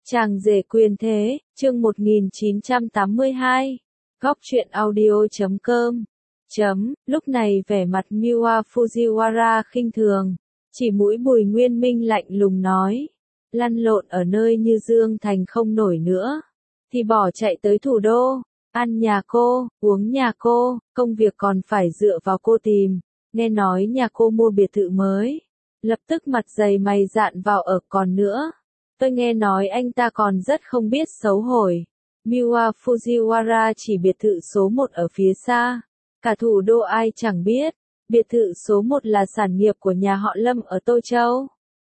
Chàng rể quyền thế, chương 1982. Góc truyện audio.com. Lúc này vẻ mặt Miwa Fujiwara khinh thường, chỉ mũi Bùi Nguyên Minh lạnh lùng nói, lăn lộn ở nơi như Dương Thành không nổi nữa, thì bỏ chạy tới thủ đô, ăn nhà cô, uống nhà cô, công việc còn phải dựa vào cô tìm, nghe nói nhà cô mua biệt thự mới, lập tức mặt dày mày dạn vào ở. Còn nữa, tôi nghe nói anh ta còn rất không biết xấu hổ. Miwa Fujiwara chỉ biệt thự số 1 ở phía xa, cả thủ đô ai chẳng biết, biệt thự số 1 là sản nghiệp của nhà họ Lâm ở Tô Châu,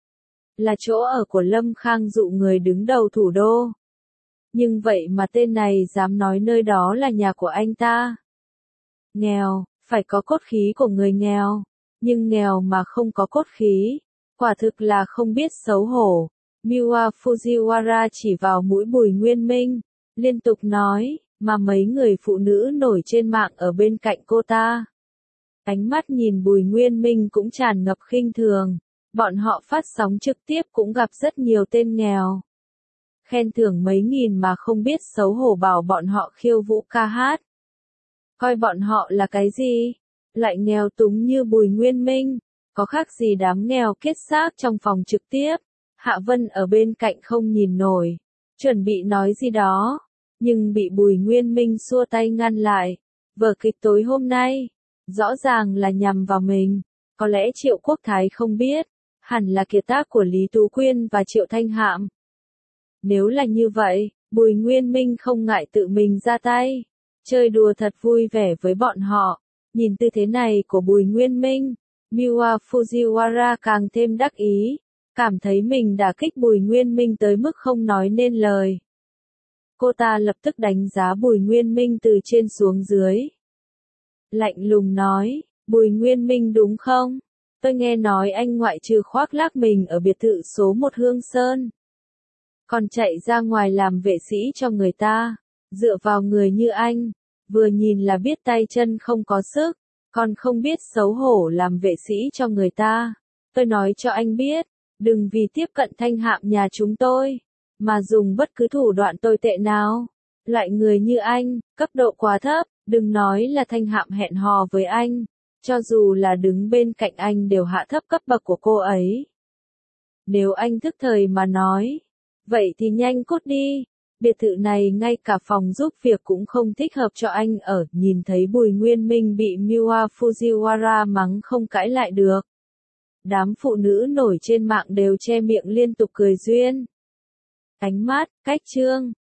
là chỗ ở của Lâm Khang Dụ, người đứng đầu thủ đô. Nhưng vậy mà tên này dám nói nơi đó là nhà của anh ta. Nghèo, phải có cốt khí của người nghèo, nhưng nghèo mà không có cốt khí, quả thực là không biết xấu hổ. Miwa Fujiwara chỉ vào mũi Bùi Nguyên Minh, liên tục nói, mà mấy người phụ nữ nổi trên mạng ở bên cạnh cô ta. Ánh mắt nhìn Bùi Nguyên Minh cũng tràn ngập khinh thường, bọn họ phát sóng trực tiếp cũng gặp rất nhiều tên nghèo. Khen thưởng mấy nghìn mà không biết xấu hổ bảo bọn họ khiêu vũ ca hát. Coi bọn họ là cái gì? Lại nghèo túng như Bùi Nguyên Minh, có khác gì đám nghèo kết xác trong phòng trực tiếp. Hạ Vân ở bên cạnh không nhìn nổi, chuẩn bị nói gì đó, nhưng bị Bùi Nguyên Minh xua tay ngăn lại. Vở kịch tối hôm nay, rõ ràng là nhằm vào mình, có lẽ Triệu Quốc Thái không biết, hẳn là kiệt tác của Lý Tú Quyên và Triệu Thanh Hạm. Nếu là như vậy, Bùi Nguyên Minh không ngại tự mình ra tay, chơi đùa thật vui vẻ với bọn họ. Nhìn tư thế này của Bùi Nguyên Minh, Miwa Fujiwara càng thêm đắc ý, cảm thấy mình đã kích Bùi Nguyên Minh tới mức không nói nên lời. Cô ta lập tức đánh giá Bùi Nguyên Minh từ trên xuống dưới. Lạnh lùng nói, Bùi Nguyên Minh đúng không? Tôi nghe nói anh ngoại trừ khoác lác mình ở biệt thự số 1 Hương Sơn, còn chạy ra ngoài làm vệ sĩ cho người ta. Dựa vào người như anh, vừa nhìn là biết tay chân không có sức, còn không biết xấu hổ làm vệ sĩ cho người ta. Tôi nói cho anh biết, đừng vì tiếp cận Thanh Hạm nhà chúng tôi, mà dùng bất cứ thủ đoạn tồi tệ nào. Loại người như anh, cấp độ quá thấp, đừng nói là Thanh Hạm hẹn hò với anh, cho dù là đứng bên cạnh anh đều hạ thấp cấp bậc của cô ấy. Nếu anh thức thời mà nói, vậy thì nhanh cút đi. Biệt thự này ngay cả phòng giúp việc cũng không thích hợp cho anh ở. Nhìn thấy Bùi Nguyên Minh bị Miwa Fujiwara mắng không cãi lại được, đám phụ nữ nổi trên mạng đều che miệng liên tục cười duyên. Ánh mắt, cách chương,